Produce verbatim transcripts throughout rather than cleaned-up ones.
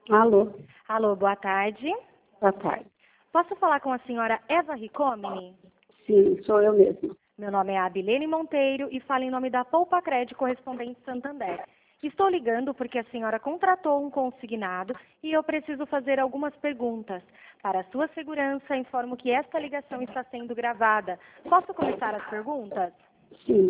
Alô, Alô, boa tarde. boa tarde. Posso falar com a senhora Eva Ricomini? Sim, sou eu mesma. Meu nome é Abilene Monteiro e falo em nome da Poupa Cred Correspondente Santander. Estou ligando porque a senhora contratou um consignado e eu preciso fazer algumas perguntas. Para sua segurança, informo que esta ligação está sendo gravada. Posso começar as perguntas? Sim,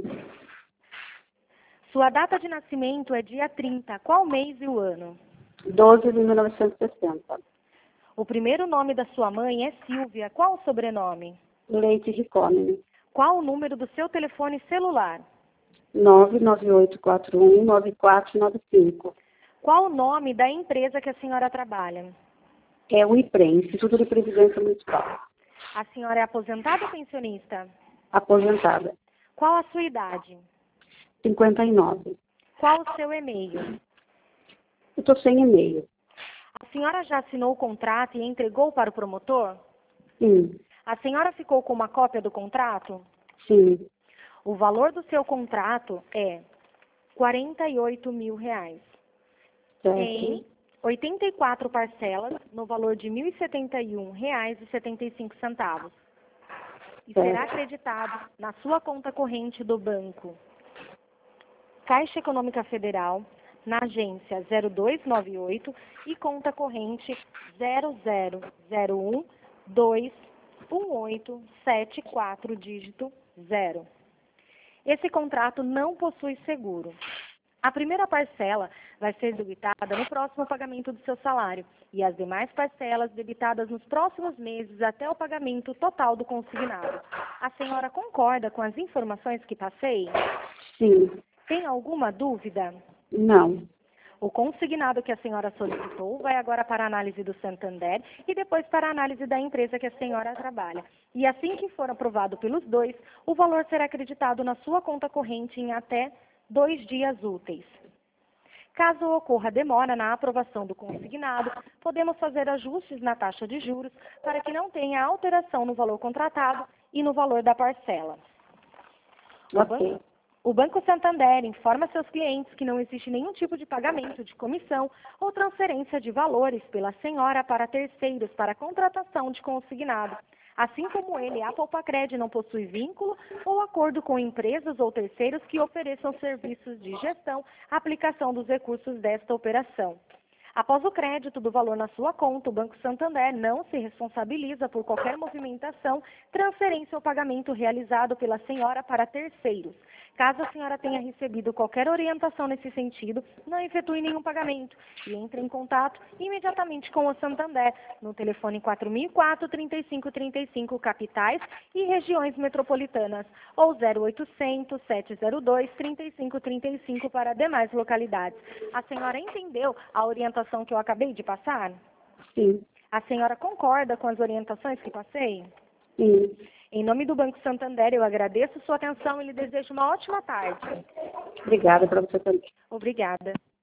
Sua data de nascimento é dia trinta. Qual mês e o ano? doze de mil novecentos e sessenta. O primeiro nome da sua mãe é Silvia. Qual o sobrenome? Leite Ricomini. Qual o número do seu telefone celular? nove nove oito quatro um nove quatro nove cinco. Qual o nome da empresa que a senhora trabalha? É o IPREM, Instituto de Previdência Municipal. A senhora é aposentada ou pensionista? Aposentada. Qual a sua idade? cinquenta e nove. Qual o seu e-mail? Eu estou sem e-mail. A senhora já assinou o contrato e entregou para o promotor? Sim, A senhora ficou com uma cópia do contrato? sim. O valor do seu contrato é quarenta e oito mil reais. Certo. Em oitenta e quatro parcelas, no valor de mil e setenta e um reais e setenta e cinco centavos. E será acreditado na sua conta corrente do banco Caixa Econômica Federal, na agência zero dois nove oito e conta corrente zero zero zero um dois um oito sete quatro dígito zero. Esse contrato não possui seguro. A primeira parcela vai ser debitada no próximo pagamento do seu salário e as demais parcelas debitadas nos próximos meses até o pagamento total do consignado. A senhora concorda com as informações que passei? Sim. Tem alguma dúvida? Não. O consignado que a senhora solicitou vai agora para a análise do Santander e depois para a análise da empresa que a senhora trabalha. E assim que for aprovado pelos dois, o valor será acreditado na sua conta corrente em até dois dias úteis. Caso ocorra demora na aprovação do consignado, podemos fazer ajustes na taxa de juros para que não tenha alteração no valor contratado e no valor da parcela. O Ok. banco, o Banco Santander informa seus clientes que não existe nenhum tipo de pagamento de comissão ou transferência de valores pela senhora para terceiros para contratação de consignado. Assim como ele, a Poupa-Cred não possui vínculo ou acordo com empresas ou terceiros que ofereçam serviços de gestão, aplicação dos recursos desta operação. Após o crédito do valor na sua conta, o Banco Santander não se responsabiliza por qualquer movimentação, transferência ou pagamento realizado pela senhora para terceiros. Caso a senhora tenha recebido qualquer orientação nesse sentido, não efetue nenhum pagamento e entre em contato imediatamente com o Santander no telefone quatro mil e quatro, trinta e cinco trinta e cinco capitais e regiões metropolitanas ou zero oitocentos, sete zero dois, trinta e cinco trinta e cinco para demais localidades. A senhora entendeu a orientação que eu acabei de passar? Sim. A senhora concorda com as orientações que passei? Sim. Em nome do Banco Santander, eu agradeço sua atenção e lhe desejo uma ótima tarde. Obrigada para você também. Obrigada.